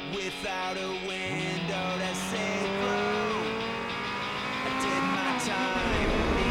without a window to see through. I did my time